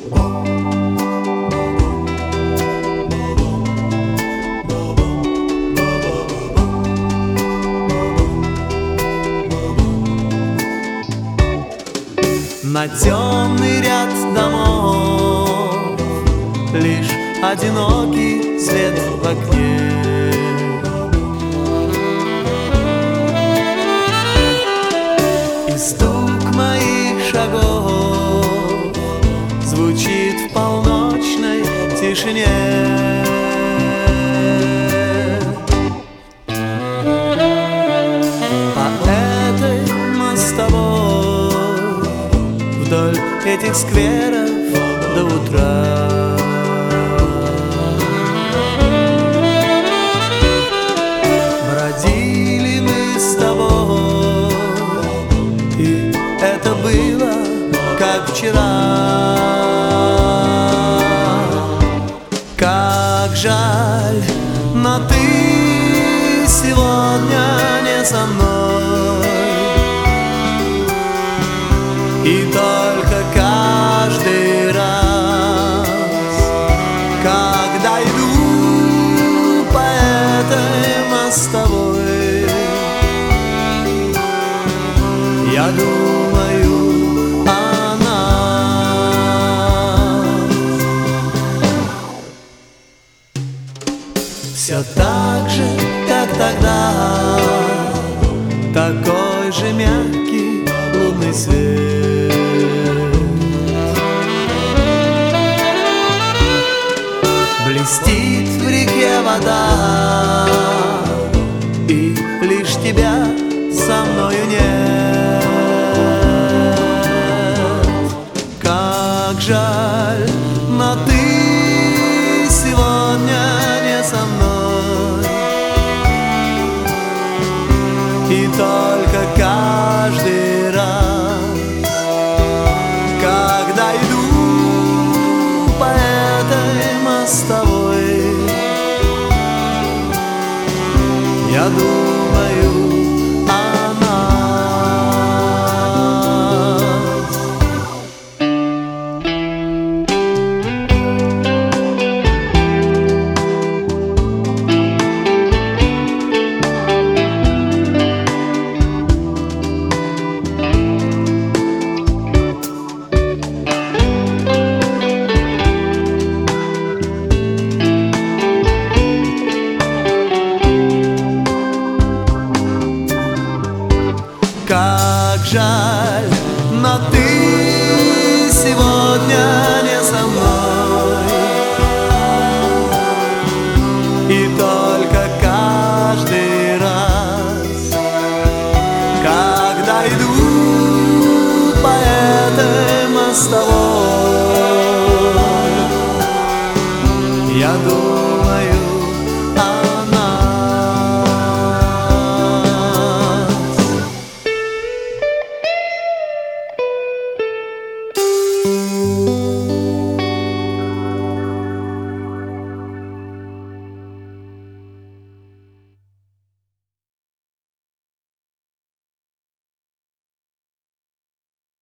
На темный ряд домов лишь одинокий свет в окне. И стук моих шагов звучит в полночной тишине. По этой мостовой вдоль этих скверов до утра бродили мы с тобой, и это было как вчера. Как жаль, но ты сегодня не со мной. И только каждый раз, когда иду по этой мостовой, я думаю о нас. Все так же, как тогда, такой же мягкий лунный свет. Блестит в реке вода, и лишь тебя со мною нет. Как жаль, но ты сегодня не со мной. И только каждый раз, когда иду по этой мостовой, я думаю о нас. Как жаль, но ты сегодня не со мной. И только каждый раз, когда иду по этой мостовой,